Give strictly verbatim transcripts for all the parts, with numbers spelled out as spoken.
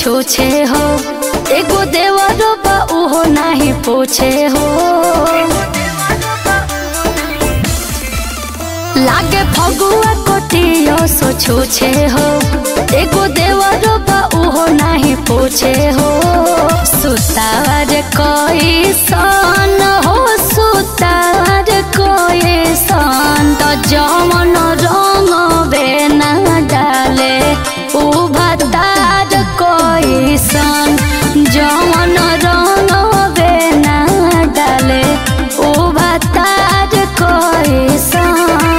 छूछे हो एगो देवरो बा उहो नहीं पूछे हो लागे फगुआ कोटियो सो छूछे हो एगो देवरो बा उहो नहीं पूछे हो सुतार कोई सन हो सुतार कोई सन तो जमन रंग बेना डाले उ भतार कोई सन जमन रंग बेना डाले उ भतार कोई सन।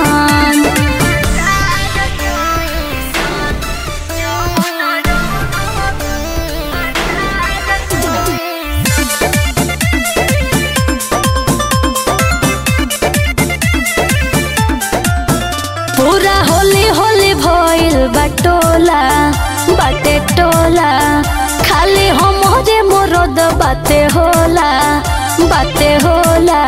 पूरा होली होली भइल बटोला बाटे टोला खाली हमरे मोरद बाते होला बाते होला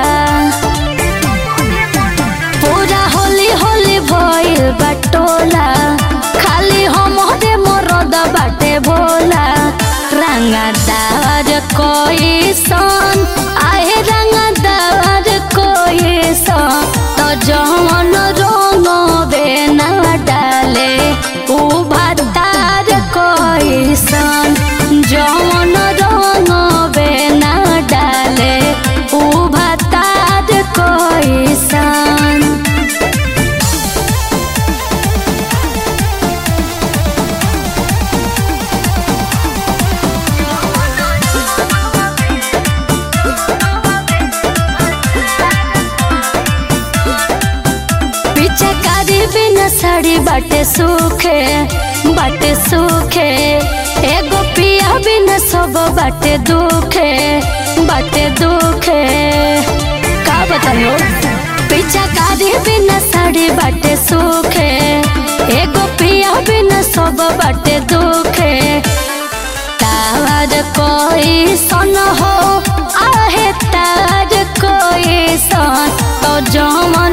पूरा होली होली भइल बटोला खाली हमरे मोरद बाटे भोला रंगदार कोई सन आहे रंगदार कोई सन तो जवन रंग बेना डाले उ भतार कोई सन जवन रंग बेना डाले उ भतार कोई सन। पिचकारी बिना साड़ी बाटे सूखे बाटे सूखे एगो पिया बिना सब बाटे दुखे बाटे दुखे का बतायो पिचकारी बिना साड़ी बाटे सूखे एगो पिया बिना सब बाटे दुखे तार कोई सन हो आहे तार कोई सन तो जमन